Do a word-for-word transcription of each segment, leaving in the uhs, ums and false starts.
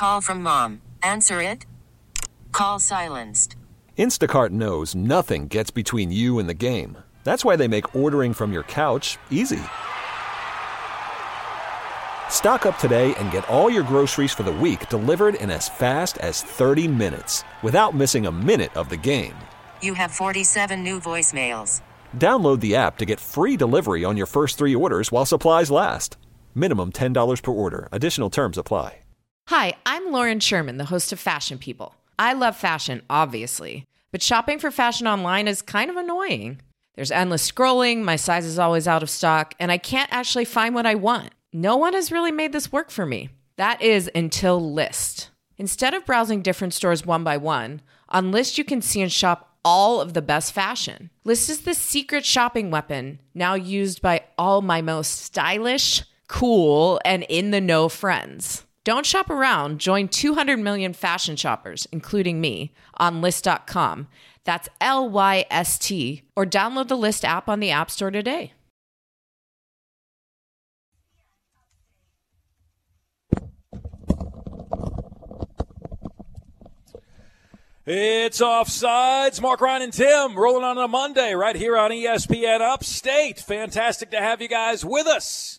Call from mom. Answer it. Call silenced. Instacart knows nothing gets between you and the game. That's why they make ordering from your couch easy. Stock up today and get all your groceries for the week delivered in as fast as thirty minutes without missing a minute of the game. You have forty-seven new voicemails. Download the app to get free delivery on your first three orders while supplies last. Minimum ten dollars per order. Additional terms apply. Hi, I'm Lauren Sherman, the host of Fashion People. I love fashion, obviously, but shopping for fashion online is kind of annoying. There's endless scrolling, my size is always out of stock, and I can't actually find what I want. No one has really made this work for me. That is until Lyst. Instead of browsing different stores one by one, on Lyst you can see and shop all of the best fashion. Lyst is the secret shopping weapon now used by all my most stylish, cool, and in-the-know friends. Don't shop around. Join two hundred million fashion shoppers, including me, on Lyst dot com. That's L Y S T. Or download the Lyst app on the App Store today. It's Offsides. Mark, Ryan, and Tim rolling on a Monday right here on E S P N Upstate. Fantastic to have you guys with us.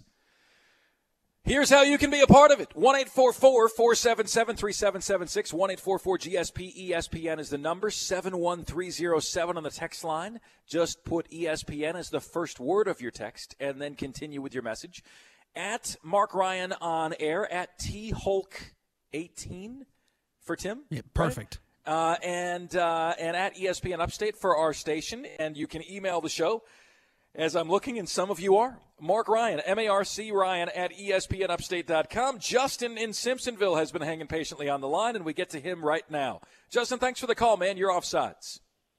Here's how you can be a part of it. one eight four four, four seven seven, three seven seven six. one eight four four G S P. E S P N is the number. seven one three zero seven on the text line. Just put E S P N as the first word of your text and then continue with your message. At Mark Ryan on air, at T Hulk eighteen for Tim. Yeah, perfect. Right? Uh, and uh, and at E S P N Upstate for our station. And you can email the show, as I'm looking, and some of you are. Mark Ryan, M A R C Ryan at E S P N Upstate dot com. Justin in Simpsonville has been hanging patiently on the line, and we get to him right now. Justin, thanks for the call, man. You're Offsides.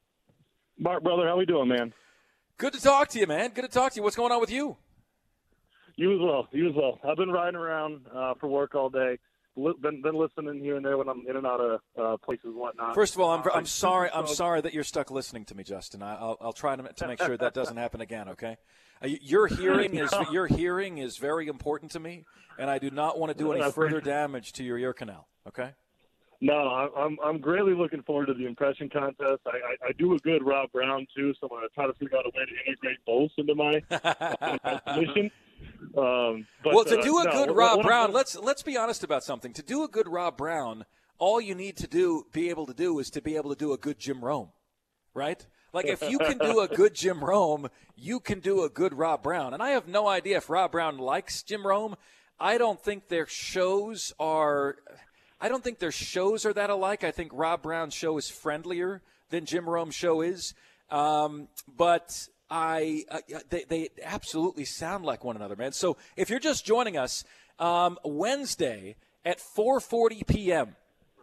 Mark, brother, how we doing, man? Good to talk to you, man. Good to talk to you. What's going on with you? You as well. You as well. I've been riding around uh, for work all day. Been, been listening here and there when I'm in and out of uh, places and whatnot. First of all, I'm, I'm sorry. I'm sorry that you're stuck listening to me, Justin. I, I'll, I'll try to, to make sure that doesn't happen again. Okay, uh, your hearing is your hearing is very important to me, and I do not want to do any further damage to your ear canal. Okay. No, I'm I'm greatly looking forward to the impression contest. I, I, I do a good Rob Brown too, so I'm going to try to figure out a way to integrate both into my uh, mission. Um, but, well, to do a uh, good no, Rob what, Brown, what, let's let's be honest about something. To do a good Rob Brown, all you need to do, be able to do, is to be able to do a good Jim Rome, right? Like if you can do a good Jim Rome, you can do a good Rob Brown. And I have no idea if Rob Brown likes Jim Rome. I don't think their shows are. I don't think their shows are that alike. I think Rob Brown's show is friendlier than Jim Rome's show is, um, but. I uh, they, they absolutely sound like one another, man. So if you're just joining us, um, Wednesday at four forty p.m.,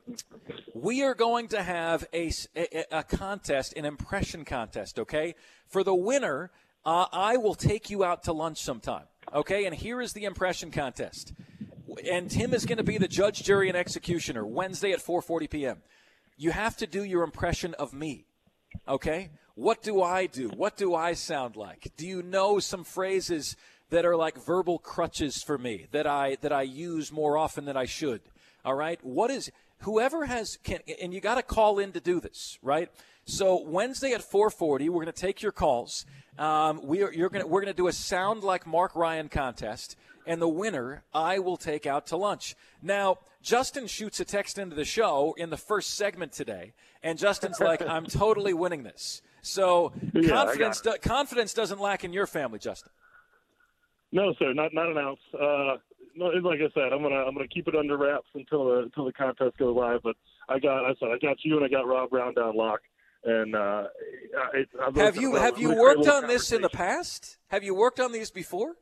we are going to have a, a, a contest, an impression contest, okay? For the winner, uh, I will take you out to lunch sometime, okay? And here is the impression contest. And Tim is going to be the judge, jury, and executioner Wednesday at four forty p.m. You have to do your impression of me, okay? What do I do? What do I sound like? Do you know some phrases that are like verbal crutches for me that I that I use more often than I should? All right? What is whoever has can and you got to call in to do this, right? So Wednesday at four forty, we're going to take your calls. Um, we are you're going we're going to do a sound like Mark Ryan contest, and the winner I will take out to lunch. Now, Justin shoots a text into the show in the first segment today, and Justin's like, "I'm totally winning this." So yeah, confidence do, confidence doesn't lack in your family, Justin. No, sir, not not an ounce. Uh, no, like I said, I'm gonna I'm gonna keep it under wraps until the until the contest goes live. But I got I said I got you and I got Rob Brown down lock. And uh, it, have you have you worked on this in the past? Have you worked on these before?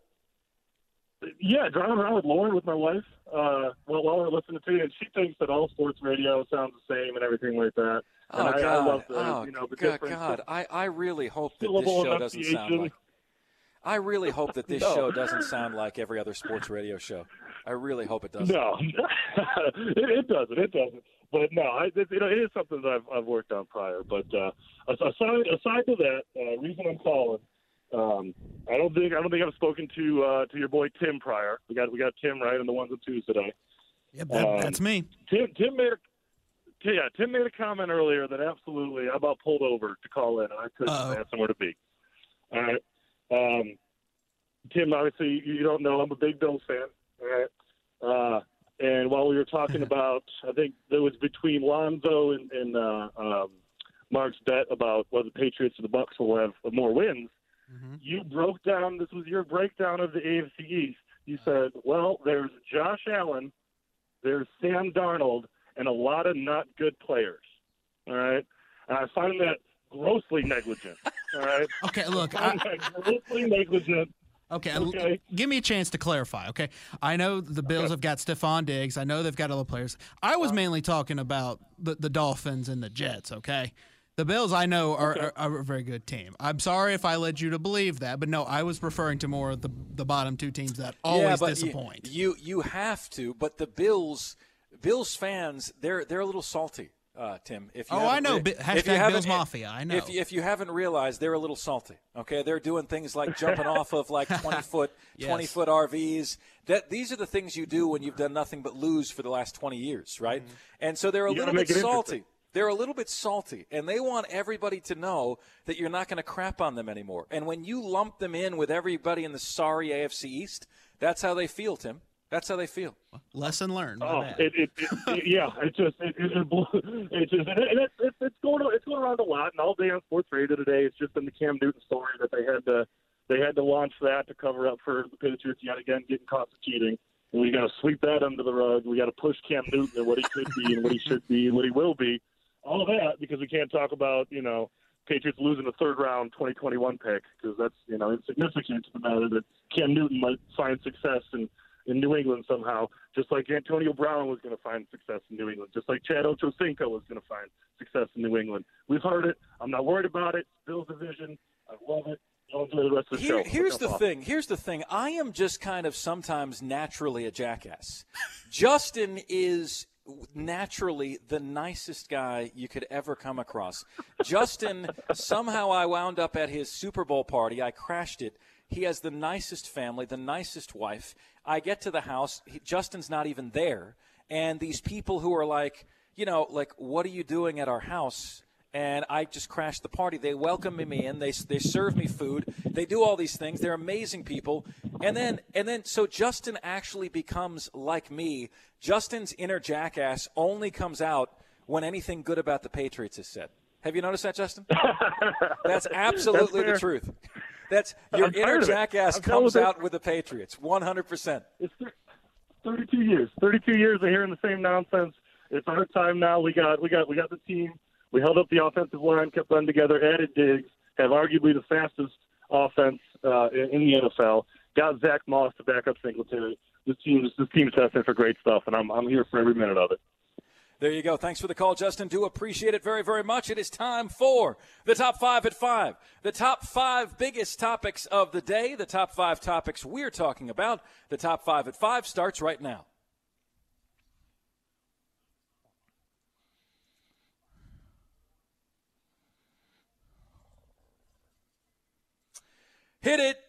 Yeah, driving around with Lauren with my wife. Uh, well, while we're listening to you, and she thinks that all sports radio sounds the same and everything like that. Oh, and I, God. I love the, oh, you know, the God, difference. God. I, I really hope that this show doesn't sound like I really hope that this no. show doesn't sound like every other sports radio show. I really hope it doesn't. No, it, it doesn't. It doesn't. But no, I, it, you know, it is something that I've, I've worked on prior. But uh, aside aside to that, uh, reason I'm calling, um, I don't think I don't think I've spoken to uh, to your boy Tim prior. We got we got Tim right on the ones and twos today. Yep, that, Um, that's me. Tim, Tim made a yeah, Tim made a comment earlier that absolutely I about pulled over to call in, and I couldn't Uh-oh. have somewhere to be. All right, um, Tim. Obviously, you don't know I'm a big Bills fan. All right, uh, and while we were talking about, I think it was between Lonzo and, and uh, um, Mark's bet about whether the Patriots or the Bucks will have more wins. Mm-hmm. You broke down. This was your breakdown of the A F C East. You said, well, there's Josh Allen, there's Sam Darnold, and a lot of not good players. All right? And I find that grossly negligent. All right? Okay, look. I find I, that grossly negligent. okay, Okay. l- give me a chance to clarify, okay? I know the Bills Okay. have got Stephon Diggs. I know they've got other players. I was mainly talking about the, the Dolphins and the Jets, okay? The Bills, I know, are, Okay. are, are a very good team. I'm sorry if I led you to believe that, but no, I was referring to more of the, the bottom two teams that always yeah, but disappoint. You, you you have to, but the Bills Bills fans they're they're a little salty, uh, Tim. If you Oh, haven't I know. re- Bi- if you hashtag haven't- Bills Mafia, I know. If if you haven't realized, they're a little salty. Okay, they're doing things like jumping off of like twenty foot Yes. twenty foot R Vs. That these are the things you do when you've done nothing but lose for the last twenty years, right? Mm-hmm. And so they're a You gotta little bit make it salty. interesting. They're a little bit salty, and they want everybody to know that you're not going to crap on them anymore. And when you lump them in with everybody in the sorry A F C East, that's how they feel, Tim. That's how they feel. Lesson learned. My Oh, bad. it, it, it, it, yeah, it just it, it, it, blew- it just and it, it, it's going it's going around a lot, and all day on Sports Radio today, it's just been the Cam Newton story that they had to they had to launch that to cover up for the Patriots yet again getting caught for cheating, and we got to sweep that under the rug. We got to push Cam Newton and what he could be and what he should be and what he will be. All of that because we can't talk about, you know, Patriots losing the third round twenty twenty-one pick because that's, you know, insignificant to the matter that Cam Newton might find success in, in New England somehow, just like Antonio Brown was going to find success in New England, just like Chad Ochocinco was going to find success in New England. We've heard it. I'm not worried about it. Bills division. I love it. I'll enjoy the rest of the Here, show. here's the Jump off. thing. Here's the thing. I am just kind of sometimes naturally a jackass. Justin is naturally the nicest guy you could ever come across. Justin, somehow I wound up at his Super Bowl party. I crashed it. He has the nicest family, the nicest wife. I get to the house. He, Justin's not even there. And these people who are like, you know, like, what are you doing at our house? And I just crashed the party. They welcome me in. They they serve me food. They do all these things. They're amazing people. And then and then so Justin actually becomes like me. Justin's inner jackass only comes out when anything good about the Patriots is said. Have you noticed that, Justin? That's absolutely That's the truth. That's your I'm inner tired of it. jackass I'm done comes with it. out with the Patriots, one hundred percent. It's thirty-two years. thirty-two years of hearing the same nonsense. It's our time now. We got we got we got the team. We held up the offensive line, kept them together, added Diggs, have arguably the fastest offense uh, in, in the N F L. Got Zach Moss to back up Singletary. This team, this team's testing for great stuff, and I'm I'm here for every minute of it. There you go. Thanks for the call, Justin. Do appreciate it very, very much. It is time for the top five at five. The top five biggest topics of the day, the top five topics we're talking about. The top five at five starts right now. Hit it.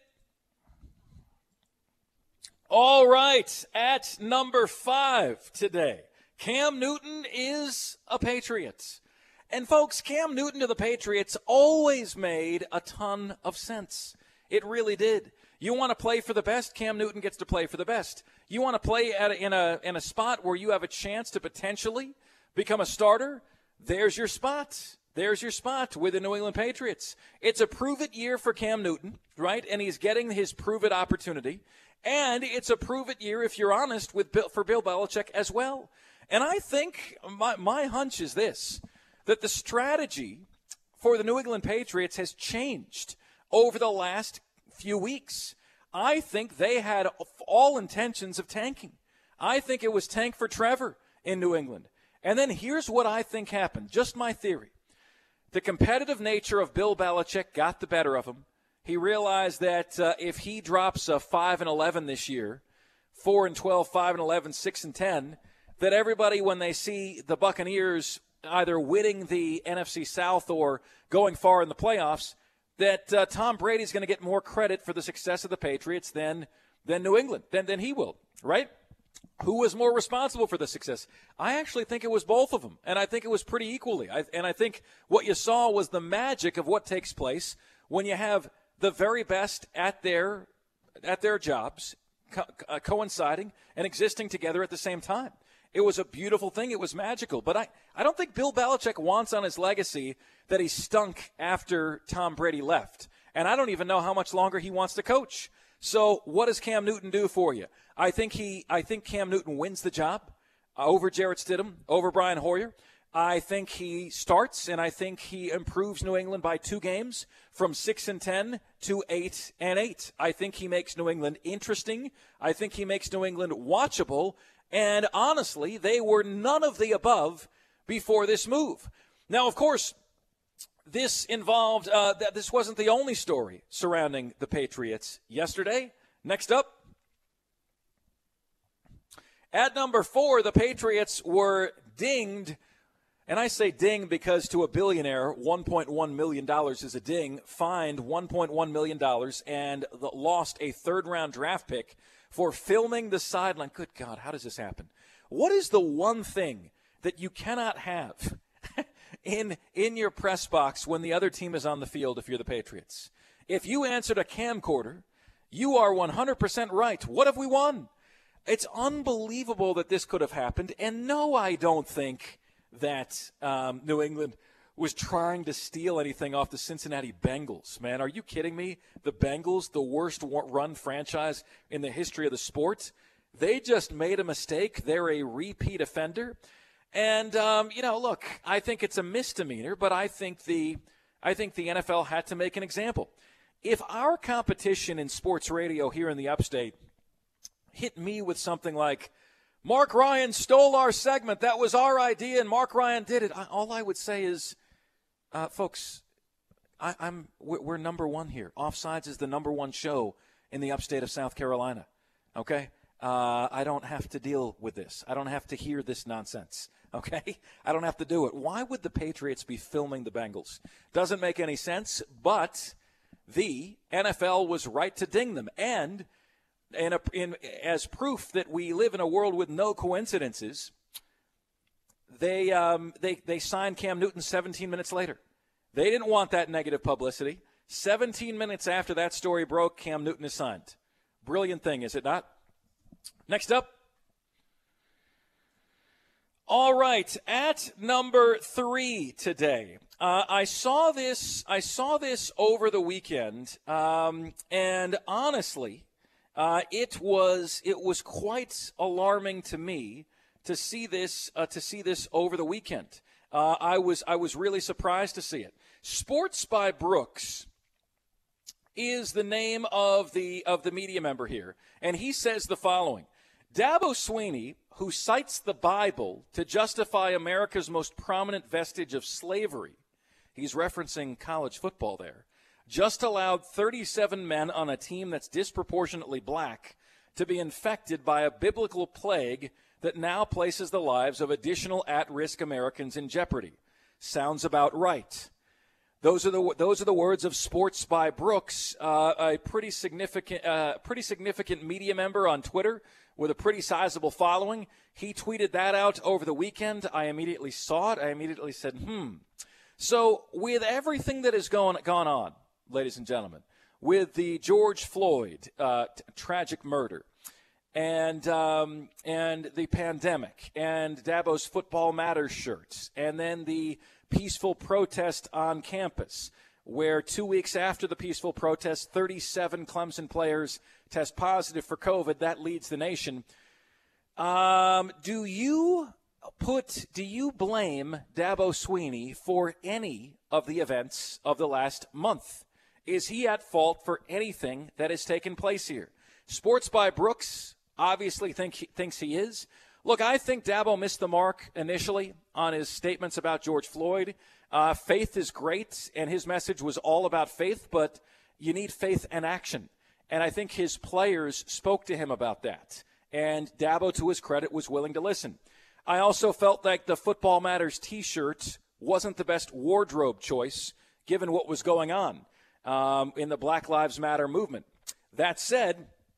All right. At number five today, Cam Newton is a Patriot. And folks, Cam Newton to the Patriots always made a ton of sense. It really did. You want to play for the best, Cam Newton gets to play for the best. You want to play at a, in a in a spot where you have a chance to potentially become a starter, there's your spot. There's your spot with the New England Patriots. It's a prove-it year for Cam Newton, right? And he's getting his prove-it opportunity. And it's a prove-it year, if you're honest, with Bill, for Bill Belichick as well. And I think my, my hunch is this, that the strategy for the New England Patriots has changed over the last few weeks. I think they had all intentions of tanking. I think it was tank for Trevor in New England. And then here's what I think happened, just my theory. The competitive nature of Bill Belichick got the better of him. He realized that uh, if he drops a five and eleven this year, four and twelve, five and eleven, six and ten, that everybody, when they see the Buccaneers either winning the N F C South or going far in the playoffs, that uh, Tom Brady's going to get more credit for the success of the Patriots than than New England, than, than he will, right? who was more responsible for the success? I actually think it was both of them, and I think it was pretty equally. I, and I think what you saw was the magic of what takes place when you have the very best at their at their jobs co- uh, coinciding and existing together at the same time. It was a beautiful thing. It was magical. But I, I don't think Bill Belichick wants on his legacy that he stunk after Tom Brady left. And I don't even know how much longer he wants to coach. So what does Cam Newton do for you? I think he, I think Cam Newton wins the job uh, over Jarrett Stidham, over Brian Hoyer. I think he starts, and I think he improves New England by two games from six and ten to eight and eight. I think he makes New England interesting. I think he makes New England watchable. And honestly, they were none of the above before this move. Now, of course, this involved, uh, that this wasn't the only story surrounding the Patriots yesterday. Next up, at number four, the Patriots were dinged. And I say ding because to a billionaire, one point one million dollars is a ding, fined one point one million dollars, and the, lost a third-round draft pick for filming the sideline. Good God, how does this happen? What is the one thing that you cannot have in in your press box when the other team is on the field if you're the Patriots? If you answered a camcorder, you are one hundred percent right. What have we won? It's unbelievable that this could have happened. And no, I don't think that um, New England was trying to steal anything off the Cincinnati Bengals. Man, are you kidding me? The Bengals, the worst run franchise in the history of the sport, they just made a mistake. They're a repeat offender. And, um, you know, look, I think it's a misdemeanor, but I think the I think the N F L had to make an example. If our competition in sports radio here in the upstate hit me with something like, Mark Ryan stole our segment, that was our idea, and Mark Ryan did it, I, all I would say is, uh, folks, I, I'm we're, we're number one here. Offsides is the number one show in the upstate of South Carolina, okay? Uh, I don't have to deal with this. I don't have to hear this nonsense, okay? I don't have to do it. Why would the Patriots be filming the Bengals? Doesn't make any sense, but the N F L was right to ding them. And in a, in, as proof that we live in a world with no coincidences, they, um, they, they signed Cam Newton seventeen minutes later. They didn't want that negative publicity. seventeen minutes after that story broke, Cam Newton is signed. Brilliant thing, is it not? Next up. All right, at number three today, uh, I saw this. I saw this over the weekend, um, and honestly, uh, it was it was quite alarming to me to see this uh, to see this over the weekend. Uh, I was I was really surprised to see it. Sports by Brooks is the name of the of the media member here, and he says the following: Dabo Swinney, who cites the Bible to justify America's most prominent vestige of slavery, he's referencing college football there, just allowed thirty-seven men on a team that's disproportionately black to be infected by a biblical plague that now places the lives of additional at-risk Americans in jeopardy. Sounds about right. Those are the those are the words of Sports by Brooks, uh, a pretty significant uh, pretty significant media member on Twitter with a pretty sizable following. He tweeted that out over the weekend. I immediately saw it. I immediately said, "Hmm." So, with everything that has gone gone on, ladies and gentlemen, with the George Floyd uh, t- tragic murder, and um, and the pandemic, and Dabo's Football Matters shirts, and then the peaceful protest on campus, where two weeks after the peaceful protest, thirty-seven Clemson players test positive for COVID. That leads the nation. Um, do you put, do you blame Dabo Swinney for any of the events of the last month? Is he at fault for anything that has taken place here? Sports by Brooks obviously think he, thinks he is. Look, I think Dabo missed the mark initially on his statements about George Floyd. Uh, faith is great, and his message was all about faith, but you need faith and action. And I think his players spoke to him about that. And Dabo, to his credit, was willing to listen. I also felt like the Football Matters T-shirt wasn't the best wardrobe choice, given what was going on um, in the Black Lives Matter movement. That said,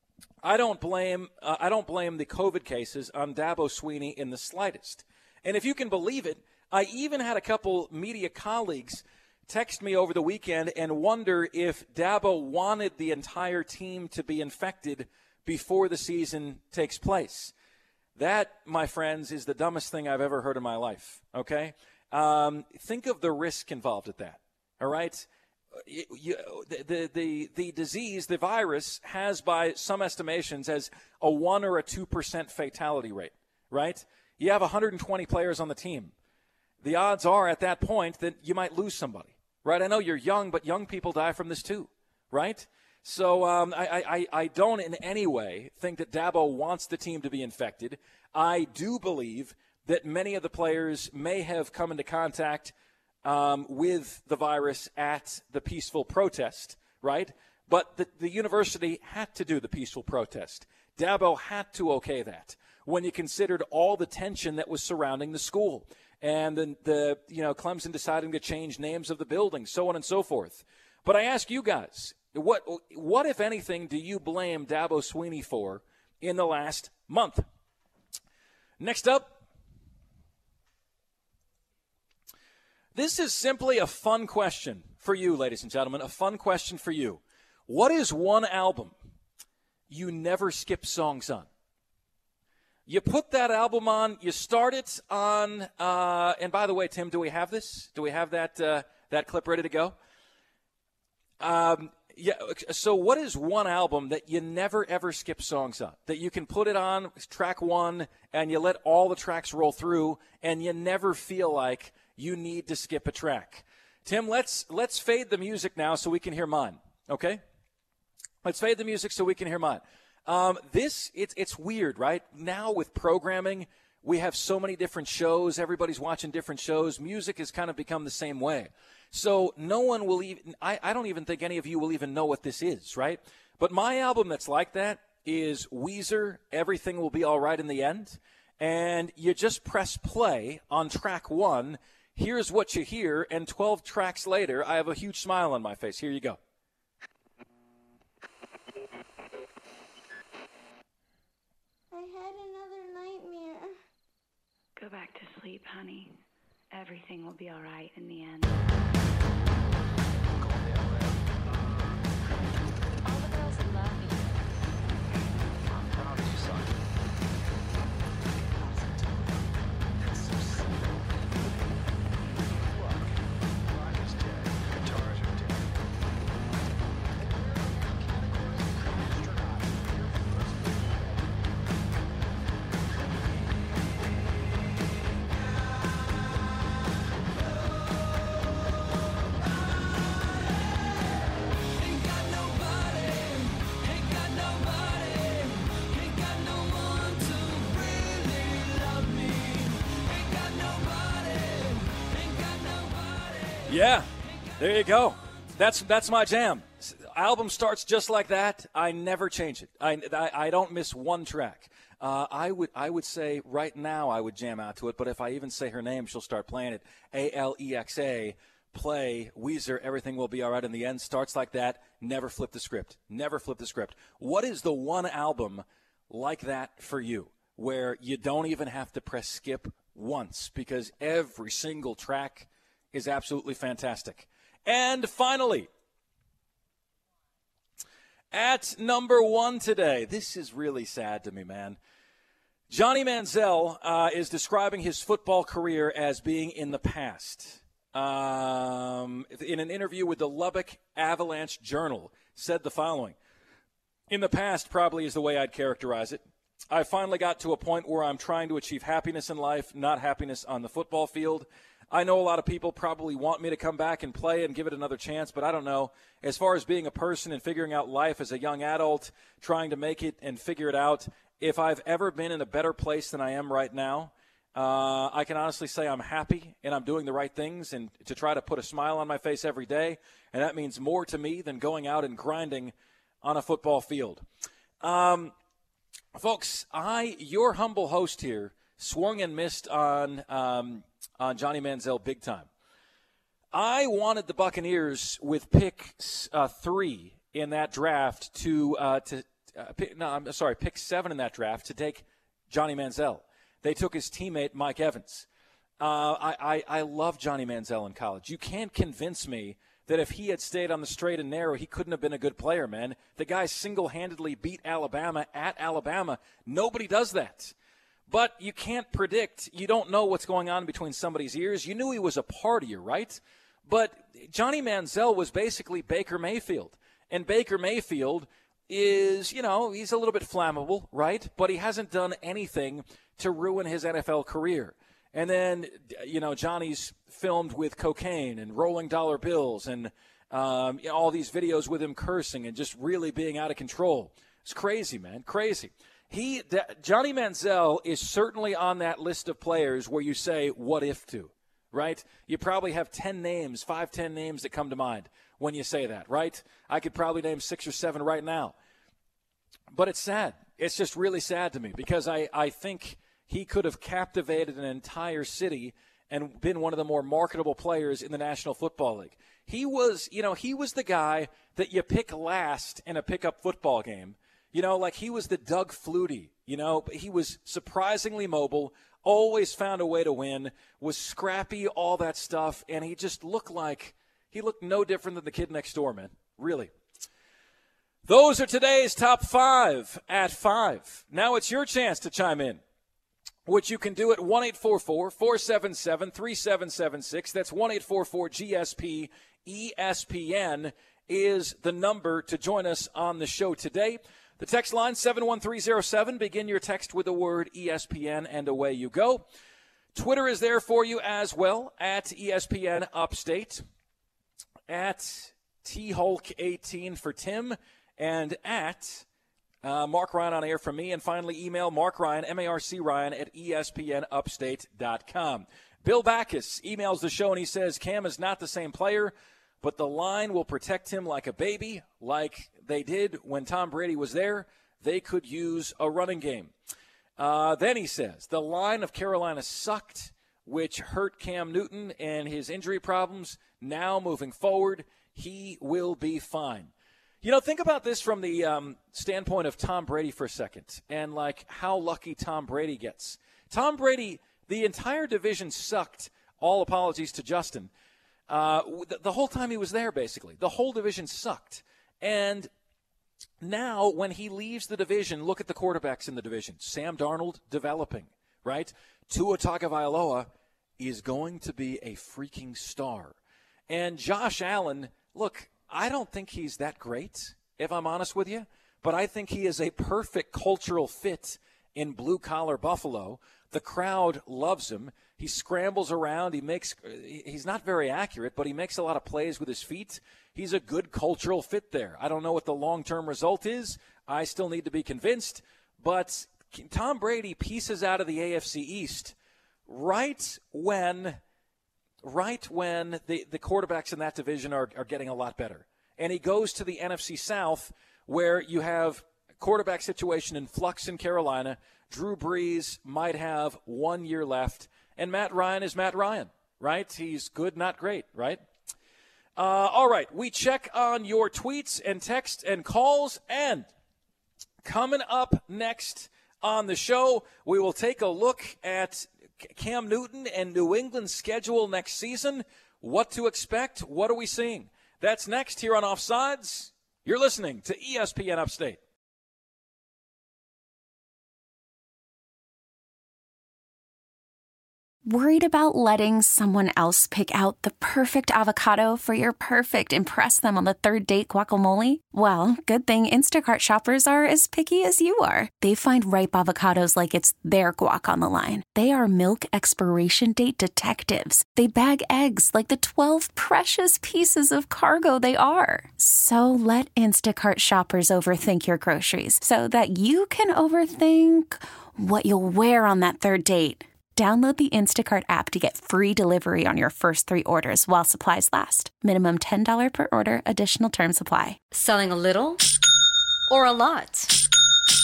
I don't blame uh, I don't blame the COVID cases on Dabo Swinney in the slightest. And if you can believe it, I even had a couple media colleagues text me over the weekend and wonder if Dabo wanted the entire team to be infected before the season takes place. That, my friends, is the dumbest thing I've ever heard in my life, okay? Um, think of the risk involved at that, all right? You, you, the, the, the, the disease, the virus, has by some estimations as a one or a two percent fatality rate, right? You have one hundred twenty players on the team. The odds are at that point that you might lose somebody, right? I know you're young, but young people die from this too, right? So um, I, I, I don't in any way think that Dabo wants the team to be infected. I do believe that many of the players may have come into contact um, with the virus at the peaceful protest, right? But the, the university had to do the peaceful protest. Dabo had to okay that when you considered all the tension that was surrounding the school and the, the you know, Clemson deciding to change names of the building, so on and so forth. But I ask you guys, What, what, if anything, do you blame Dabo Swinney for in the last month? Next up, this is simply a fun question for you, ladies and gentlemen, a fun question for you. What is one album you never skip songs on? You put that album on, you start it on, uh, and by the way, Tim, do we have this? Do we have that, uh, that clip ready to go? Um, Yeah. So what is one album that you never, ever skip songs on, that you can put it on track one and you let all the tracks roll through and you never feel like you need to skip a track? Tim, let's let's fade the music now so we can hear mine, okay? Let's fade the music so we can hear mine. Um, this, it's it's weird, right? Now with programming, we have so many different shows. Everybody's watching different shows. Music has kind of become the same way. So no one will even, I, I don't even think any of you will even know what this is, right? But my album that's like that is Weezer, Everything Will Be All Right in the End. And you just press play on track one. Here's what you hear. And twelve tracks later, I have a huge smile on my face. Here you go. I had another nightmare. Go back to sleep, honey. Everything will be all right in the end. All the girls that love me. I'm proud of you, son. It's so simple. Look, rock is dead. Guitars are dead. Yeah, there you go. That's that's my jam. Album starts just like that. I never change it. I, I, I don't miss one track. Uh, I would I would say right now I would jam out to it, but if I even say her name, she'll start playing it. A L E X A, play, Weezer, Everything Will Be All Right in the End. Starts like that. Never flip the script. Never flip the script. What is the one album like that for you, where you don't even have to press skip once because every single track is absolutely fantastic? And finally, at number one today, this is really sad to me, man. Johnny Manziel uh, is describing his football career as being in the past. Um, in an interview with the Lubbock Avalanche Journal, said the following: "In the past probably is the way I'd characterize it. I finally got to a point where I'm trying to achieve happiness in life, not happiness on the football field. I know a lot of people probably want me to come back and play and give it another chance, but I don't know. As far as being a person and figuring out life as a young adult, trying to make it and figure it out, if I've ever been in a better place than I am right now, uh, I can honestly say I'm happy and I'm doing the right things and to try to put a smile on my face every day, and that means more to me than going out and grinding on a football field." Um, folks, I, your humble host here, swung and missed on um, – on Johnny Manziel big time. I wanted the Buccaneers with pick uh, three in that draft to uh, to uh, pick, no, I'm sorry, pick seven in that draft to take Johnny Manziel. They took his teammate, Mike Evans. Uh, I, I, I love Johnny Manziel in college. You can't convince me that if he had stayed on the straight and narrow, he couldn't have been a good player, man. The guy single-handedly beat Alabama at Alabama. Nobody does that. But you can't predict. You don't know what's going on between somebody's ears. You knew he was a partier, right? But Johnny Manziel was basically Baker Mayfield. And Baker Mayfield is, you know, he's a little bit flammable, right? But he hasn't done anything to ruin his N F L career. And then, you know, Johnny's filmed with cocaine and rolling dollar bills and um, you know, all these videos with him cursing and just really being out of control. It's crazy, man, crazy. He, Johnny Manziel is certainly on that list of players where you say, what if to, right? You probably have ten names, five, ten names that come to mind when you say that, right? I could probably name six or seven right now. But it's sad. It's just really sad to me because I, I think – he could have captivated an entire city and been one of the more marketable players in the National Football League. He was, you know, he was the guy that you pick last in a pickup football game. You know, like he was the Doug Flutie, you know, but he was surprisingly mobile, always found a way to win, was scrappy, all that stuff, and he just looked like, he looked no different than the kid next door, man, really. Those are today's top five at five. Now it's your chance to chime in, which you can do at one eight four four, four seven seven, three seven seven six. That's one eight four four G S P E S P N is the number to join us on the show today. The text line, seven one three zero seven. Begin your text with the word E S P N, and away you go. Twitter is there for you as well, at E S P N Upstate, at T Hulk eighteen for Tim, and at Uh, Mark Ryan on air from me, and finally email Mark Ryan, M A R C Ryan, at E S P N upstate dot com. Bill Backus emails the show, and he says, Cam is not the same player, but the line will protect him like a baby, like they did when Tom Brady was there. They could use a running game. Uh, then he says, the line of Carolina sucked, which hurt Cam Newton and his injury problems. Now, moving forward, he will be fine. You know, think about this from the um, standpoint of Tom Brady for a second and, like, how lucky Tom Brady gets. Tom Brady, the entire division sucked, all apologies to Justin, uh, the, the whole time he was there, basically. The whole division sucked. And now when he leaves the division, look at the quarterbacks in the division. Sam Darnold developing, right? Tua Tagovailoa is going to be a freaking star. And Josh Allen, look, I don't think he's that great, if I'm honest with you, but I think he is a perfect cultural fit in blue-collar Buffalo. The crowd loves him. He scrambles around. He makes he's not very accurate, but he makes a lot of plays with his feet. He's a good cultural fit there. I don't know what the long-term result is. I still need to be convinced, but Tom Brady pieces out of the A F C East right when right when the, the quarterbacks in that division are, are getting a lot better. And he goes to the N F C South where you have a quarterback situation in flux in Carolina. Drew Brees might have one year left. And Matt Ryan is Matt Ryan, right? He's good, not great, right? Uh, all right, we check on your tweets and texts and calls. And coming up next on the show, we will take a look at Cam Newton and New England's schedule next season. What to expect? What are we seeing? That's next here on Offsides. You're listening to E S P N Upstate. Worried about letting someone else pick out the perfect avocado for your perfect impress them on the third date guacamole? Well, good thing Instacart shoppers are as picky as you are. They find ripe avocados like it's their guac on the line. They are milk expiration date detectives. They bag eggs like the twelve precious pieces of cargo they are. So let Instacart shoppers overthink your groceries so that you can overthink what you'll wear on that third date. Download the Instacart app to get free delivery on your first three orders while supplies last. Minimum ten dollars per order. Additional terms apply. Selling a little or a lot?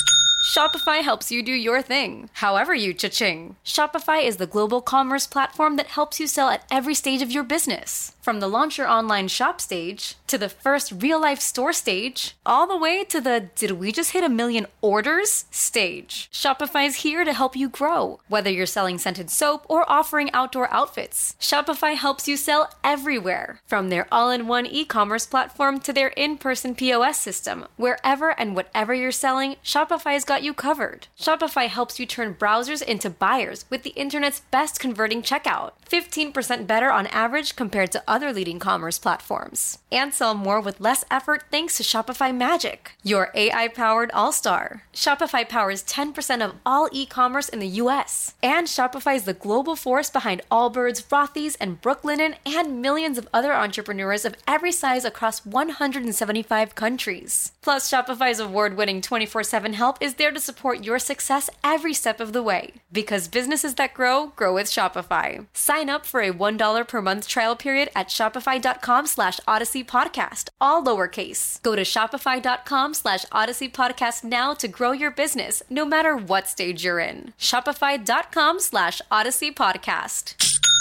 Shopify helps you do your thing, however you cha-ching. Shopify is the global commerce platform that helps you sell at every stage of your business. From the launch your online shop stage, to the first real-life store stage, all the way to the did we just hit a million orders stage. Shopify's here to help you grow. Whether you're selling scented soap or offering outdoor outfits, Shopify helps you sell everywhere. From their all-in-one e-commerce platform to their in-person P O S system, wherever and whatever you're selling, Shopify's got you covered. Shopify helps you turn browsers into buyers with the internet's best converting checkout. fifteen percent better on average compared to other leading commerce platforms. And sell more with less effort thanks to Shopify Magic, your A I-powered all-star. Shopify powers ten percent of all e-commerce in the U S. And Shopify is the global force behind Allbirds, Rothy's, and Brooklinen, and millions of other entrepreneurs of every size across one hundred seventy-five countries. Plus, Shopify's award-winning twenty-four seven help is there to support your success every step of the way. Because businesses that grow, grow with Shopify. Sign up for a one dollar per month trial period at shopify.com slash Odyssey Podcast, all lowercase. Go to shopify.com slash Odyssey Podcast now to grow your business, no matter what stage you're in. Shopify.com slash Odyssey Podcast.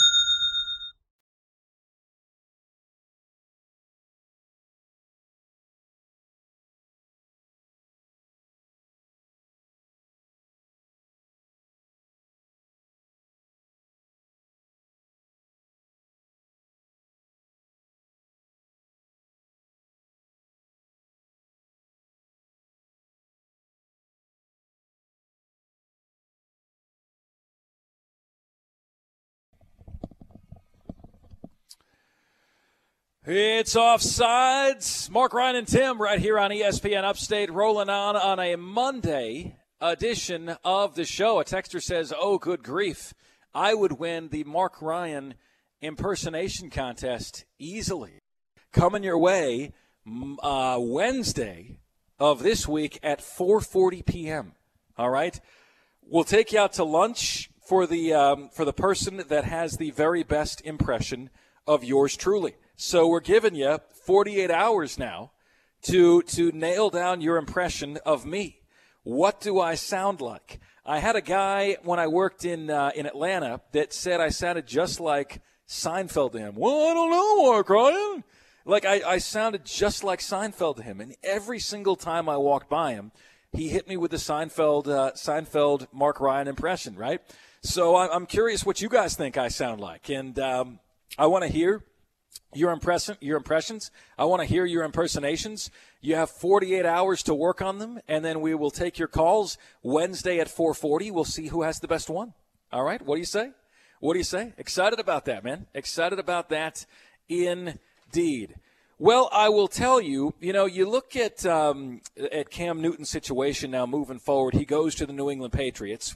It's Offsides. Mark, Ryan, and Tim right here on E S P N Upstate, rolling on on a Monday edition of the show. A texter says, oh, good grief. I would win the Mark Ryan impersonation contest easily. Coming your way uh, Wednesday of this week at four forty p.m. All right? We'll take you out to lunch for the um, for the person that has the very best impression of yours truly. So we're giving you forty-eight hours now to to nail down your impression of me. What do I sound like? I had a guy when I worked in uh, in Atlanta that said I sounded just like Seinfeld to him. Well, I don't know, Mark Ryan. Like I, I sounded just like Seinfeld to him. And every single time I walked by him, he hit me with the Seinfeld uh, Seinfeld Mark Ryan impression, right? So I'm curious what you guys think I sound like. And um, I want to hear Your impression, your impressions. I want to hear your impersonations. You have forty-eight hours to work on them, and then we will take your calls Wednesday at four forty. We'll see who has the best one. All right? What do you say? What do you say? Excited about that, man. Excited about that indeed. Well, I will tell you, you know, you look at um, at Cam Newton's situation now moving forward. He goes to the New England Patriots.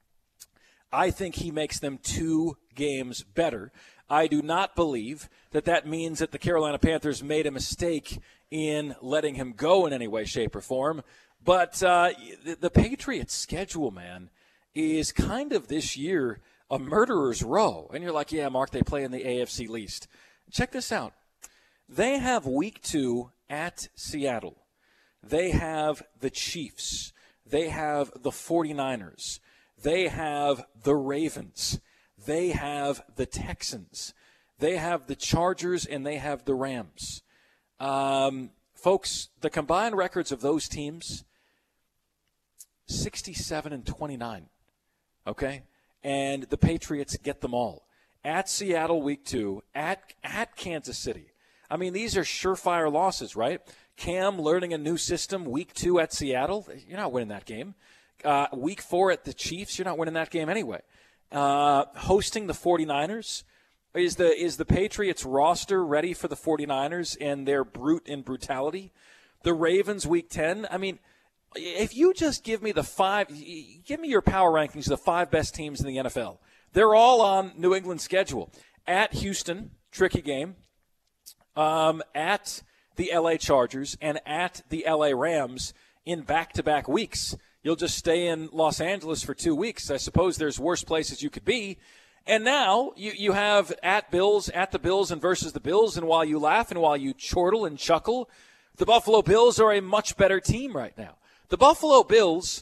I think he makes them two games better. I do not believe that that means that the Carolina Panthers made a mistake in letting him go in any way, shape, or form. But uh, the, the Patriots' schedule, man, is kind of this year a murderer's row. And you're like, yeah, Mark, they play in the A F C least. Check this out. They have week two at Seattle. They have the Chiefs. They have the forty-niners. They have the Ravens. They have the Texans. They have the Chargers, and they have the Rams. Um, folks, the combined records of those teams, sixty-seven and twenty-nine. Okay? And the Patriots get them all. At Seattle week two, at at Kansas City. I mean, these are surefire losses, right? Cam learning a new system week two at Seattle. You're not winning that game. Uh, week four at the Chiefs, you're not winning that game anyway. Uh, hosting the forty-niners. Is the is the Patriots roster ready for the forty-niners and their brute and brutality? The Ravens week ten. I mean, if you just give me the five, give me your power rankings of the five best teams in the N F L. They're all on New England's schedule. At Houston, tricky game. Um, at the L A Chargers and at the L A Rams in back-to-back weeks. You'll just stay in Los Angeles for two weeks. I suppose there's worse places you could be. And now you, you have at Bills, at the Bills, and versus the Bills. And while you laugh and while you chortle and chuckle, the Buffalo Bills are a much better team right now. The Buffalo Bills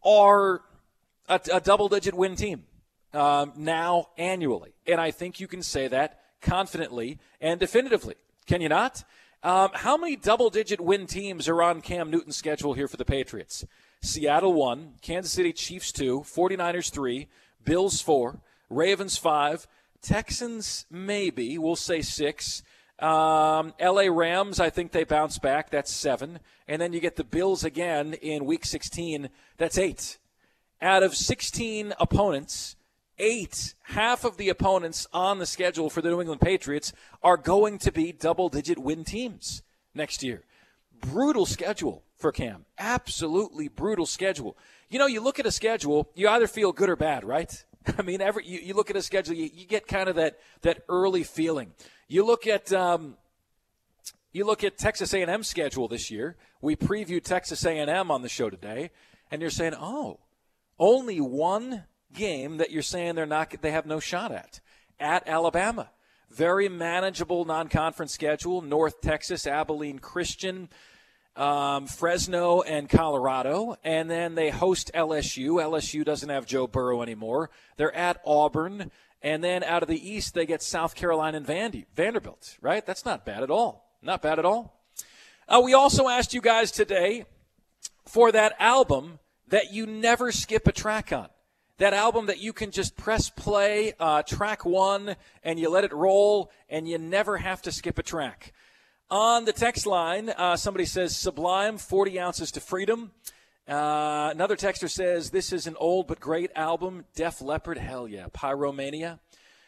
are a, a double-digit win team um, now annually. And I think you can say that confidently and definitively. Can you not? Um, how many double-digit win teams are on Cam Newton's schedule here for the Patriots? Seattle one, Kansas City Chiefs two, 49ers three, Bills four, Ravens five, Texans maybe, we'll say six. Um, L A Rams, I think they bounce back. That's seven. And then you get the Bills again in Week sixteen. That's eight. Out of sixteen opponents, eight, half of the opponents on the schedule for the New England Patriots are going to be double-digit win teams next year. Brutal schedule for Cam. Absolutely brutal schedule. You know, you look at a schedule, you either feel good or bad, right? I mean, every you, you look at a schedule, you, you get kind of that that early feeling. You look at um, you look at Texas A and M's schedule this year. We previewed Texas A and M on the show today, and you're saying, oh, only one game that you're saying they're not they have no shot at at Alabama. Very manageable non-conference schedule. North Texas, Abilene Christian, um, Fresno, and Colorado. And then they host L S U. L S U doesn't have Joe Burrow anymore. They're at Auburn. And then out of the East, they get South Carolina and Vandy, Vanderbilt, right? That's not bad at all. Not bad at all. Uh, we also asked you guys today for that album that you never skip a track on. That album that you can just press play, uh, track one, and you let it roll, and you never have to skip a track. On the text line, uh, somebody says, Sublime, forty ounces to Freedom. Uh, another texter says, this is an old but great album. Def Leppard, hell yeah. Pyromania.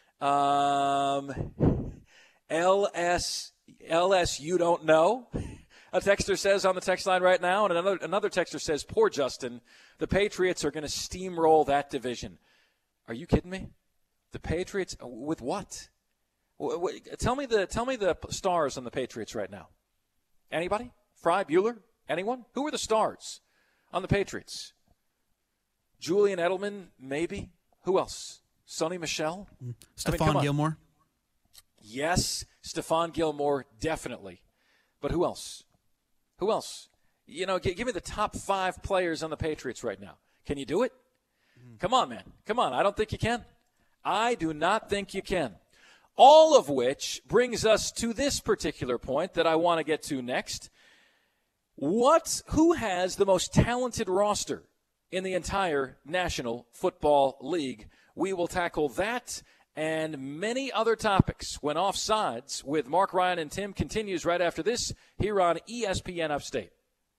Um, L S, L S, you don't know. A texter says on the text line right now, and another another texter says, poor Justin, the Patriots are going to steamroll that division. Are you kidding me? The Patriots, with what? Tell me the tell me the stars on the Patriots right now. Anybody? Fry, Bueller? Anyone? Who are the stars on the Patriots? Julian Edelman, maybe. Who else? Sonny Michel? Stephon I mean, Gilmore? Yes, Stephon Gilmore, definitely. But who else? Who else? You know, give, give me the top five players on the Patriots right now. Can you do it? Mm. Come on, man. Come on. I don't think you can. I do not think you can. All of which brings us to this particular point that I want to get to next. What? Who has the most talented roster in the entire National Football League? We will tackle that and many other topics when Offsides with Mark Ryan and Tim continues right after this here on E S P N Upstate.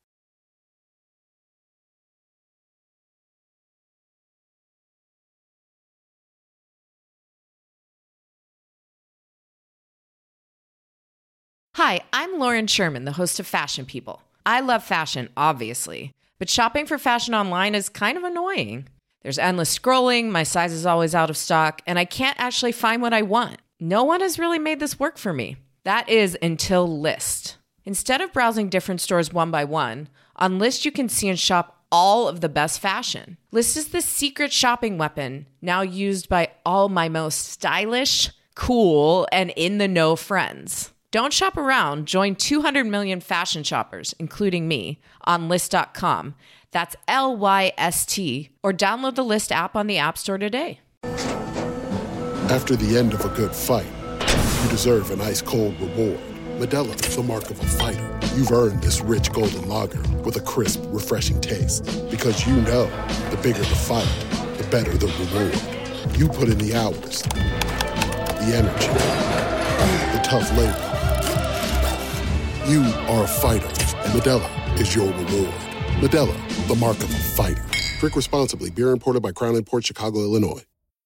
Hi, I'm Lauren Sherman, the host of Fashion People. I love fashion, obviously, but shopping for fashion online is kind of annoying. There's endless scrolling, my size is always out of stock, and I can't actually find what I want. No one has really made this work for me. That is until Lyst. Instead of browsing different stores one by one, on Lyst you can see and shop all of the best fashion. Lyst is the secret shopping weapon now used by all my most stylish, cool, and in-the-know friends. Don't shop around. Join two hundred million fashion shoppers, including me, on Lyst dot com. That's L Y S T, or download the Lyst app on the App Store today. After the end of a good fight, you deserve an ice-cold reward. Modelo is the mark of a fighter. You've earned this rich golden lager with a crisp, refreshing taste. Because you know, the bigger the fight, the better the reward. You put in the hours, the energy, the tough labor. You are a fighter, and Modelo is your reward. Modelo, the mark of a fighter. Drink responsibly. Beer imported by Crown Imports, Chicago, Illinois.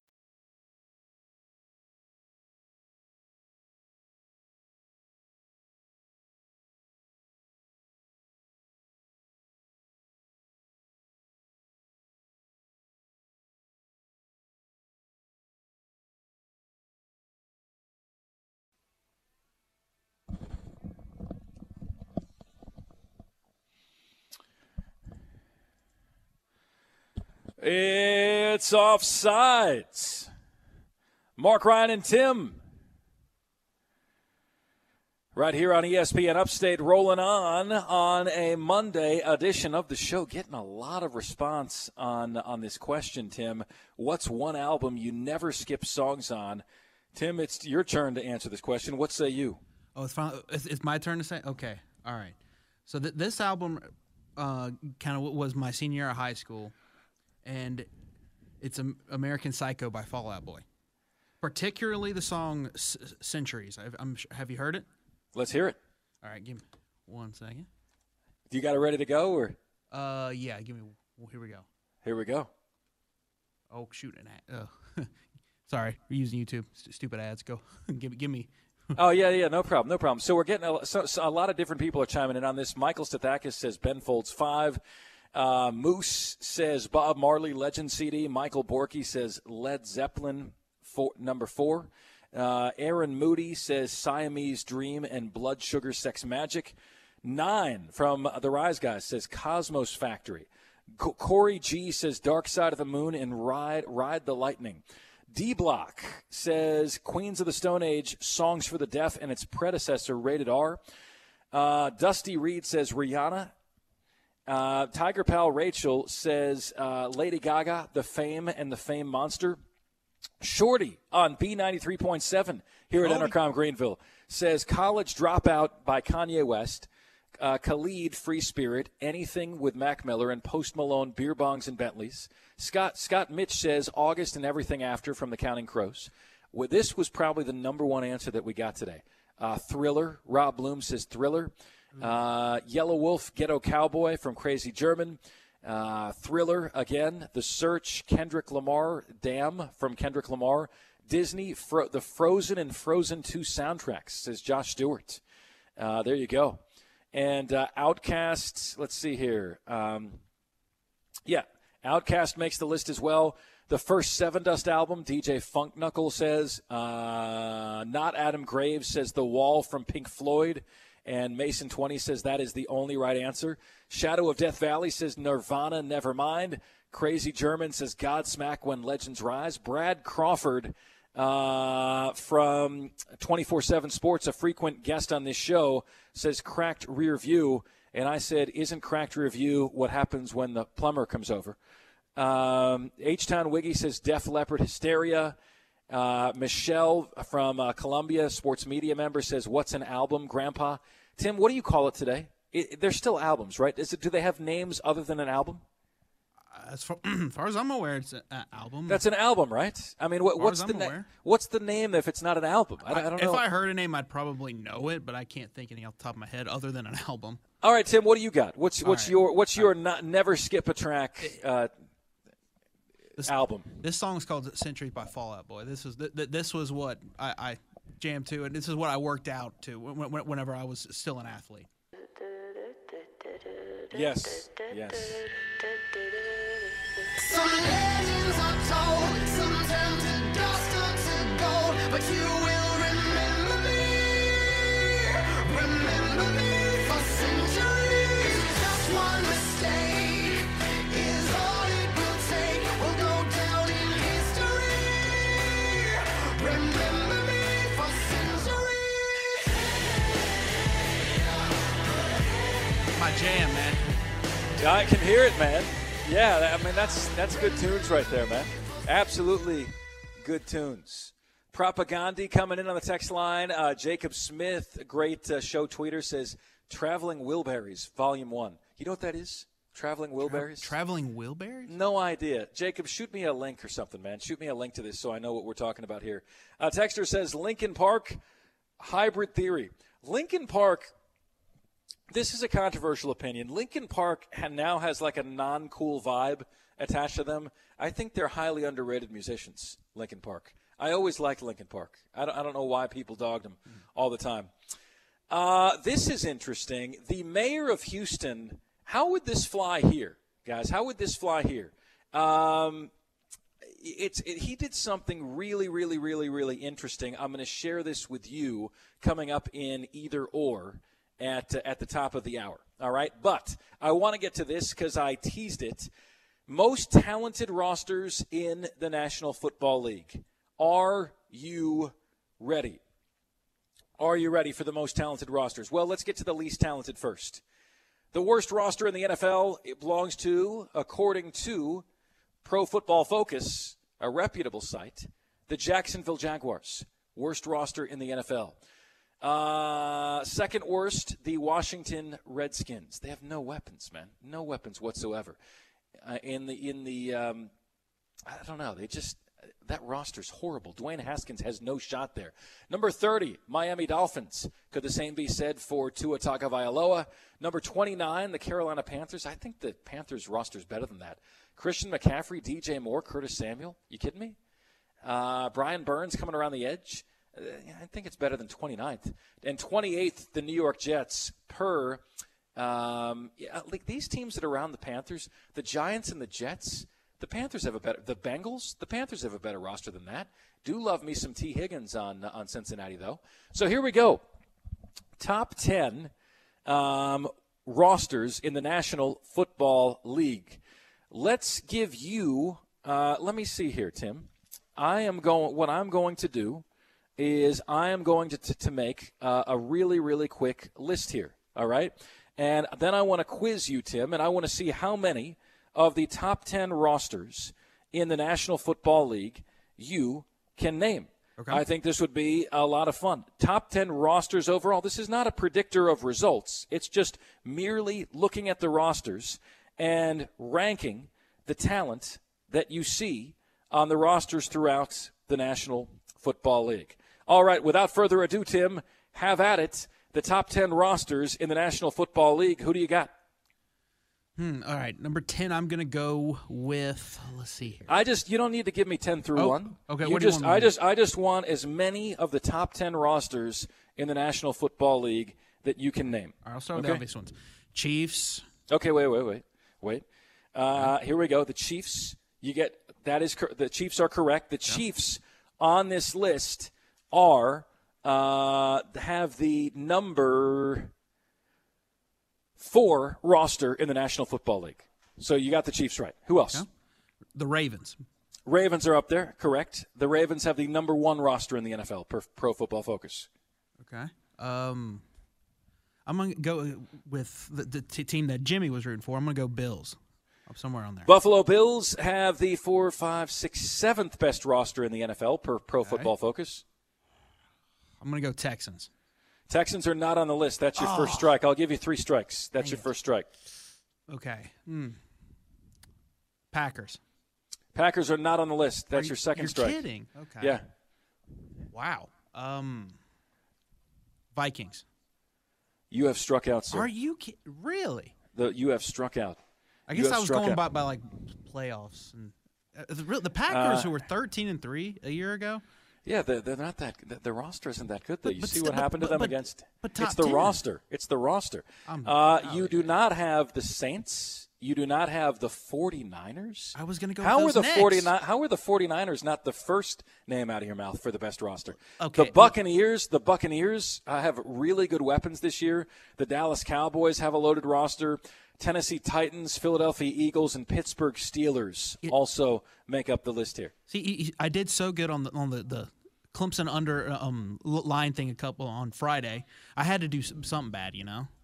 It's Offsides. Mark Ryan and Tim Right here on E S P N Upstate, rolling on on a Monday edition of the show. Getting a lot of response on on this question, Tim. What's one album you never skip songs on? Tim, it's your turn to answer this question. What say you? Oh, it's, finally, it's, it's my turn to say? Okay, all right. So th- this album uh, kind of was my senior year of high school, and it's American Psycho by Fall Out Boy. Particularly the song C- Centuries. I've, I'm, have you heard it? Let's hear it. All right, give me one second. You got it ready to go, or? Uh, yeah. Give me. Well, here we go. Here we go. Oh, shoot an ad. Oh. Sorry, we're using YouTube. St- stupid ads. Go. give me. Give me. Oh yeah, yeah. No problem. No problem. So we're getting a, so, so a lot of different people are chiming in on this. Michael Stathakis says Ben Folds five. Uh, Moose says Bob Marley Legend C D. Michael Borky says Led Zeppelin four, number four. Uh, Aaron Moody says Siamese Dream and Blood Sugar Sex Magic. Nine from the Rise Guys says Cosmos Factory. C- Corey G says Dark Side of the Moon and Ride Ride the Lightning. D Block says Queens of the Stone Age, Songs for the Deaf, and its predecessor, Rated R. Uh, Dusty Reed says Rihanna. Uh, Tiger Pal Rachel says uh, Lady Gaga, The Fame and the Fame Monster. Shorty on B ninety-three point seven here at Shorty. Entercom Greenville says College Dropout by Kanye West, uh, Khalid Free Spirit, Anything with Mac Miller, and Post Malone Beer Bongs and Bentleys. Scott Scott Mitch says August and Everything After from the Counting Crows. Well, this was probably the number one answer that we got today. Uh, Thriller, Rob Bloom says Thriller. Uh, Yellow Wolf, Ghetto Cowboy from Crazy German. Uh, Thriller, again, The Search, Kendrick Lamar, Damn from Kendrick Lamar. Disney, Fro- the Frozen and Frozen two soundtracks, says Josh Stewart. Uh, there you go. And uh, Outkast, let's see here. Um, yeah, Outkast makes the list as well. The first Seven Dust album, D J Funk Knuckle says. Uh, not Adam Graves says The Wall from Pink Floyd. And Mason twenty says that is the only right answer. Shadow of Death Valley says Nirvana, Nevermind. Crazy German says Godsmack When Legends Rise. Brad Crawford uh, from twenty-four seven Sports, a frequent guest on this show, says Cracked Rear View. And I said, isn't Cracked Rear View what happens when the plumber comes over? Um, H-Town Wiggy says Def Leppard, Hysteria. Uh, Michelle from uh, Columbia, sports media member, says, what's an album, Grandpa? Tim, what do you call it today? It, they're still albums, right? Is it? Do they have names other than an album? As far, as far as I'm aware, it's an album. That's an album, right? I mean, what, what's the na- what's the name if it's not an album? I, I don't know. If I heard a name, I'd probably know it, but I can't think anything off the top of my head other than an album. All right, Tim, what do you got? What's what's right. your what's your not, never skip a track uh, This, album? This song is called "Centuries" by Fall Out Boy. This was th- th- this was what I, I jammed to, and this is what I worked out to when, when, whenever I was still an athlete. Yes, yes. Some legends are told, some turn to dust or to gold, but you will remember me, remember me for centuries. Just one mistake is all it will take. We'll go down in history. Remember me for centuries. My jam, man. I can hear it, man. Yeah, I mean, that's that's good tunes right there, man. Absolutely good tunes. Propaganda coming in on the text line. Uh, Jacob Smith, a great uh, show tweeter, says, Traveling Wilburys, Volume one. You know what that is? Traveling Wilburys? Tra- traveling Wilburys? No idea. Jacob, shoot me a link or something, man. Shoot me a link to this so I know what we're talking about here. Uh, Texter says, Linkin Park, Hybrid Theory. Linkin Park... This is a controversial opinion. Linkin Park now has like a non-cool vibe attached to them. I think they're highly underrated musicians, Linkin Park. I always liked Linkin Park. I don't, I don't know why people dogged them all the time. Uh, this is interesting. The mayor of Houston, how would this fly here, guys? How would this fly here? Um, it's it, he did something really, really, really, really interesting. I'm going to share this with you coming up in Either Or. At, uh, at the top of the hour, all right? But I want to get to this because I teased it. Most talented rosters in the National Football League. Are you ready? Are you ready for the most talented rosters? Well, let's get to the least talented first. The worst roster in the N F L, it belongs to, according to Pro Football Focus, a reputable site, the Jacksonville Jaguars. Worst roster in the N F L. Uh, second worst, the Washington Redskins. They have no weapons, man. No weapons whatsoever. Uh, in the, in the um, I don't know, they just, that roster's horrible. Dwayne Haskins has no shot there. Number thirty, Miami Dolphins. Could the same be said for Tua Tagovailoa? Number twenty-nine, the Carolina Panthers. I think the Panthers roster's better than that. Christian McCaffrey, D J Moore, Curtis Samuel. You kidding me? Uh, Brian Burns coming around the edge. Uh, I think it's better than twenty-ninth. And twenty-eighth, the New York Jets per um, yeah, like these teams that are around the Panthers, the Giants and the Jets. The Panthers have a better – the Bengals, the Panthers have a better roster than that. Do love me some T. Higgins on uh, on Cincinnati, though. So here we go. Top ten um, rosters in the National Football League. Let's give you uh, – let me see here, Tim. I am going – what I'm going to do is I am going to, to, to make uh, a really, really quick list here, all right? And then I want to quiz you, Tim, and I want to see how many – of the top ten rosters in the National Football League you can name. Okay. I think this would be a lot of fun. Top ten rosters overall. This is not a predictor of results. It's just merely looking at the rosters and ranking the talent that you see on the rosters throughout the National Football League. All right, without further ado, Tim, have at it. The top ten rosters in the National Football League. Who do you got? Hmm, all right, number ten, I'm going to go with, let's see here. I just, you don't need to give me ten through oh, one. Okay, you what just, do you want I me to just, I just want as many of the top ten rosters in the National Football League that you can name. All right, I'll start with okay? the obvious ones. Chiefs. Okay, wait, wait, wait, wait. Uh, here we go. The Chiefs, you get, that is, the Chiefs are correct. The Chiefs on this list are, uh, have the number four roster in the National Football League. So you got the Chiefs right. Who else? Okay. The Ravens. Ravens are up there, correct. The Ravens have the number one roster in the N F L per Pro Football Focus. Okay. Um, I'm going to go with the, the t- team that Jimmy was rooting for. I'm going to go Bills. Up somewhere on there. Buffalo Bills have the four, five, six, seventh best roster in the N F L per Pro okay. Football Focus. I'm going to go Texans. Texans are not on the list. That's your oh. first strike. I'll give you three strikes. That's Dang your it. first strike. Okay. Hmm. Packers. Packers are not on the list. That's you, your second you're strike. You're kidding. Okay. Yeah. Wow. Um, Vikings. You have struck out, sir. Are you kidding? Really? The, you have struck out. I You guess have I was struck going out. by, by like playoffs. and uh, the, real- the Packers, Uh, who were thirteen and three a year ago. Yeah, they're, they're not that. The, the roster isn't that good. Though. But- You but see still- what happened but- to them but- against. but top it's the ten. roster. It's the roster. I'm- Uh, oh, you do not have the Saints. You do not have the 49ers. I was going to go. How with were those the next. 49 How were the 49ers not the first name out of your mouth for the best roster? Okay. The Buccaneers, the Buccaneers uh, have really good weapons this year. The Dallas Cowboys have a loaded roster. Tennessee Titans, Philadelphia Eagles, and Pittsburgh Steelers It- also make up the list here. See, he- he- I did so good on the on the, the Clemson under um, l- line thing a couple on Friday. I had to do some, something bad, you know.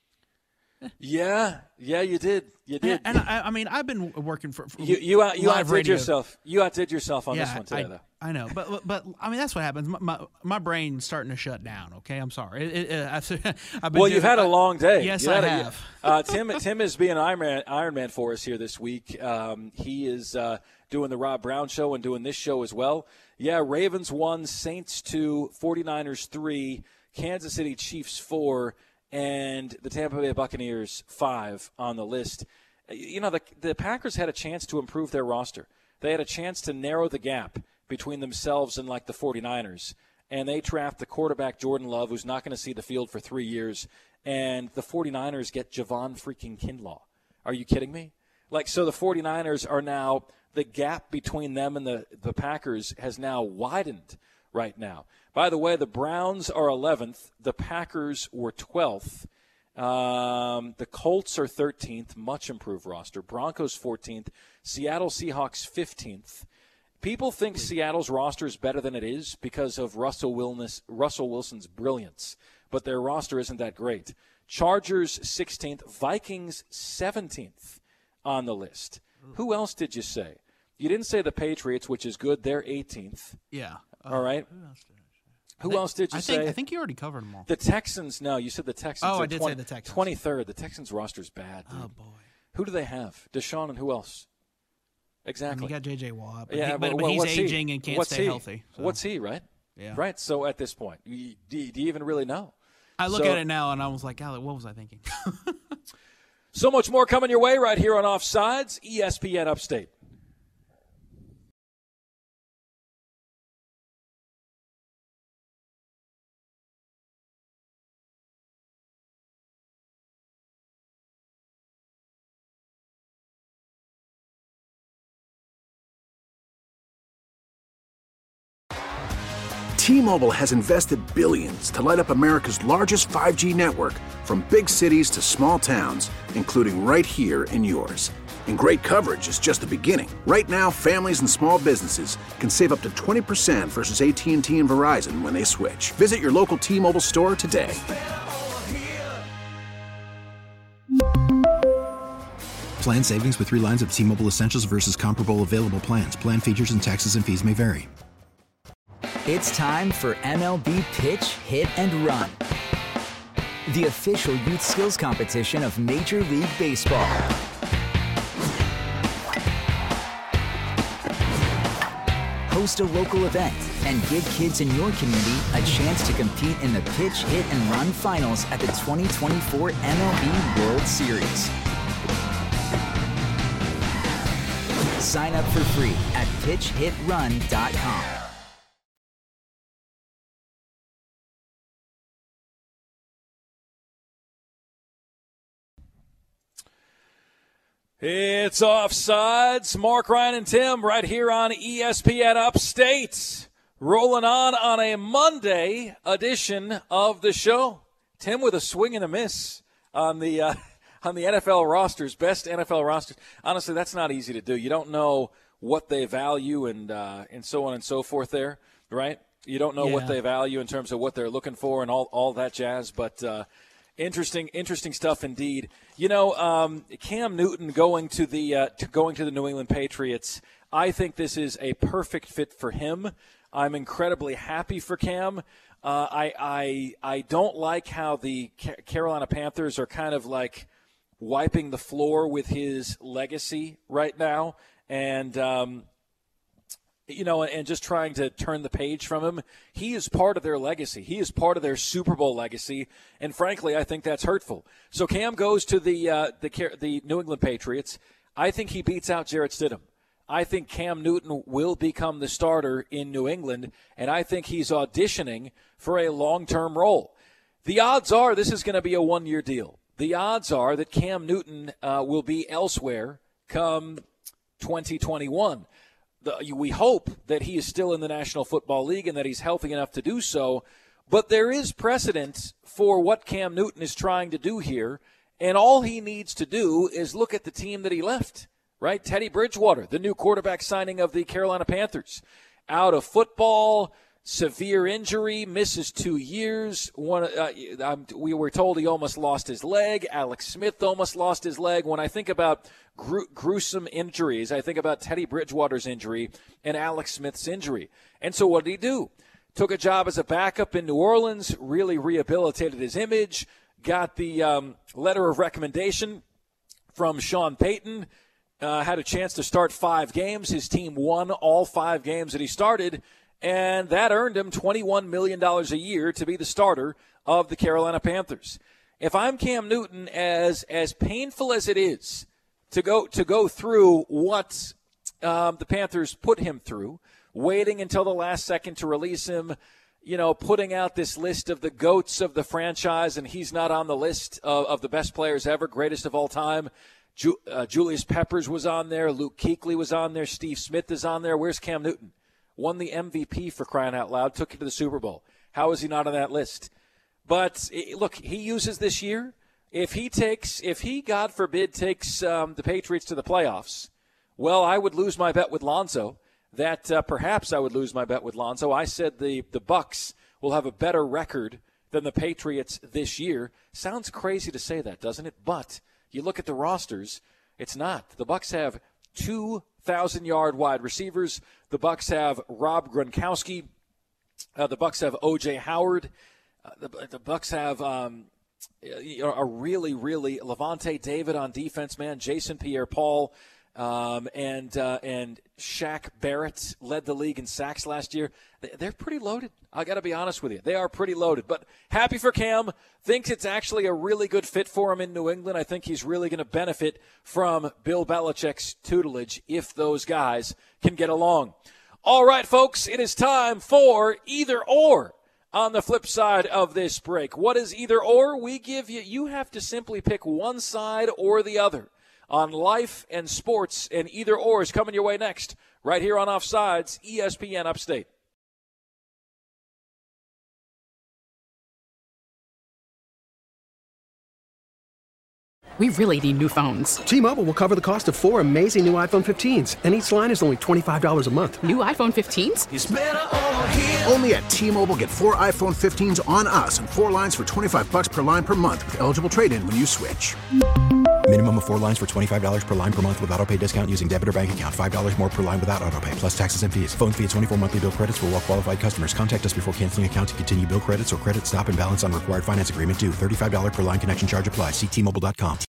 Yeah, yeah, you did. You did. And, and I, I mean, I've been working for, for You you out, you live outdid radio. yourself. You outdid yourself on yeah, this one today, I, though. I know, but but- but I mean that's what happens. My my, my brain's starting to shut down. Okay, I'm sorry. It, it, I've, I've been Well, you've doing- had a long day. Yes, You I had a- have. uh, Tim Tim is being Iron Man, Iron Man for us here this week. Um, he is uh, doing the Rob Brown show and doing this show as well. Yeah, Ravens one, Saints two, 49ers three, Kansas City Chiefs four, and the Tampa Bay Buccaneers five on the list. You know, the, the Packers had a chance to improve their roster. They had a chance to narrow the gap between themselves and, like, the 49ers. And they draft the quarterback Jordan Love, who's not going to see the field for three years. And the 49ers get Javon freaking Kinlaw. Are you kidding me? Like, so the 49ers are now – the gap between them and the, the Packers has now widened right now. By the way, the Browns are eleventh. The Packers were twelfth. Um, the Colts are thirteenth, much improved roster. Broncos fourteenth. Seattle Seahawks fifteenth. People think Seattle's roster is better than it is because of Russell Wilson, Russell Wilson's brilliance, but their roster isn't that great. Chargers sixteenth, Vikings seventeenth on the list. Who else did you say? You didn't say the Patriots, which is good. They're eighteenth. Yeah. Uh, All right. Who else did I say? Who I think, else did you I say? Think, I think you already covered them all. The Texans. No, you said the Texans. Oh, are I did twenty, say the Texans. twenty-third. The Texans roster's bad. Dude. Oh, boy. Who do they have? Deshaun and who else? And Exactly. you got J J. Watt, but, yeah, he, but, but, but well, he's what's aging he? and can't what's stay he? healthy. So. What's he, right? Yeah. Right. So at this point, you, do, do you even really know? I look so, at it now and I was like, Alec, what was I thinking? So much more coming your way right here on Offsides, E S P N Upstate. T-Mobile has invested billions to light up America's largest five G network, from big cities to small towns, including right here in yours. And great coverage is just the beginning. Right now, families and small businesses can save up to twenty percent versus A T and T and Verizon when they switch. Visit your local T-Mobile store today. Plan savings with three lines of T-Mobile Essentials versus comparable available plans. Plan features and taxes and fees may vary. It's time for M L B Pitch, Hit, and Run, the official youth skills competition of Major League Baseball. Host a local event and give kids in your community a chance to compete in the Pitch, Hit, and Run finals at the twenty twenty-four M L B World Series. Sign up for free at pitch hit run dot com. It's Offsides. Mark, Ryan, and Tim right here on E S P N Upstate. Rolling on on a Monday edition of the show. Tim with a swing and a miss on the uh, on the N F L rosters, best N F L rosters. Honestly, that's not easy to do. You don't know what they value and uh, and so on and so forth there, right? You don't know Yeah. what they value in terms of what they're looking for and all, all that jazz, but uh, – Interesting, interesting stuff indeed. You know, um, Cam Newton going to the uh, to going to the New England Patriots. I think this is a perfect fit for him. I'm incredibly happy for Cam. Uh, I I I don't like how the Ca- Carolina Panthers are kind of like wiping the floor with his legacy right now, and. Um, You know, and just trying to turn the page from him. He is part of their legacy. He is part of their Super Bowl legacy, and frankly, I think that's hurtful. So Cam goes to the uh, the the New England Patriots. I think he beats out Jarrett Stidham. I think Cam Newton will become the starter in New England, and I think he's auditioning for a long-term role. The odds are this is going to be a one-year deal. The odds are that Cam Newton uh, will be elsewhere come twenty twenty-one. The, we hope that he is still in the National Football League and that he's healthy enough to do so. But there is precedent for what Cam Newton is trying to do here, and all he needs to do is look at the team that he left, right? Teddy Bridgewater, the new quarterback signing of the Carolina Panthers, out of football, severe injury, misses two years. One, uh, um, we were told he almost lost his leg. Alex Smith almost lost his leg. When I think about gru- gruesome injuries, I think about Teddy Bridgewater's injury and Alex Smith's injury. And so what did he do? Took a job as a backup in New Orleans, really rehabilitated his image, got the um, letter of recommendation from Sean Payton, uh, had a chance to start five games. His team won all five games that he started, and that earned him twenty-one million dollars a year to be the starter of the Carolina Panthers. If I'm Cam Newton, as as painful as it is to go to go through what um, the Panthers put him through, waiting until the last second to release him, you know, putting out this list of the GOATs of the franchise, and he's not on the list of, of the best players ever, greatest of all time. Ju- uh, Julius Peppers was on there. Luke Kuechly was on there. Steve Smith is on there. Where's Cam Newton? Won the M V P for crying out loud, took you to the Super Bowl. How is he not on that list? But, look, he uses this year. If he takes, if he, God forbid, takes um, the Patriots to the playoffs, well, I would lose my bet with Lonzo that uh, perhaps I would lose my bet with Lonzo. I said the, the Bucks will have a better record than the Patriots this year. Sounds crazy to say that, doesn't it? But you look at the rosters, it's not. The Bucks have two thousand-yard wide receivers. The Bucks have Rob Gronkowski. Uh, the Bucks have O J Howard. Uh, the, the Bucks have um, a really, really Levante David on defense, man. Jason Pierre-Paul um, and uh, and Shaq Barrett led the league in sacks last year. They're pretty loaded. I got to be honest with you. They are pretty loaded. But happy for Cam. Thinks it's actually a really good fit for him in New England. I think he's really going to benefit from Bill Belichick's tutelage if those guys can get along. All right, folks, it is time for Either Or. On the flip side of this break, what is either or? We give you, you have to simply pick one side or the other on life and sports, and either or is coming your way next, right here on Offsides, E S P N Upstate. We really need new phones. T-Mobile will cover the cost of four amazing new iPhone fifteens, and each line is only twenty-five dollars a month. New iPhone fifteens? It's better over here. Only at T-Mobile, get four iPhone fifteens on us and four lines for twenty-five dollars per line per month with eligible trade-in when you switch. Minimum of four lines for twenty-five dollars per line per month with autopay discount using debit or bank account. five dollars more per line without autopay, plus taxes and fees. Phone fee at twenty-four monthly bill credits for well-qualified customers. Contact us before canceling account to continue bill credits or credit stop and balance on required finance agreement due. thirty-five dollars per line connection charge applies. See T Mobile dot com.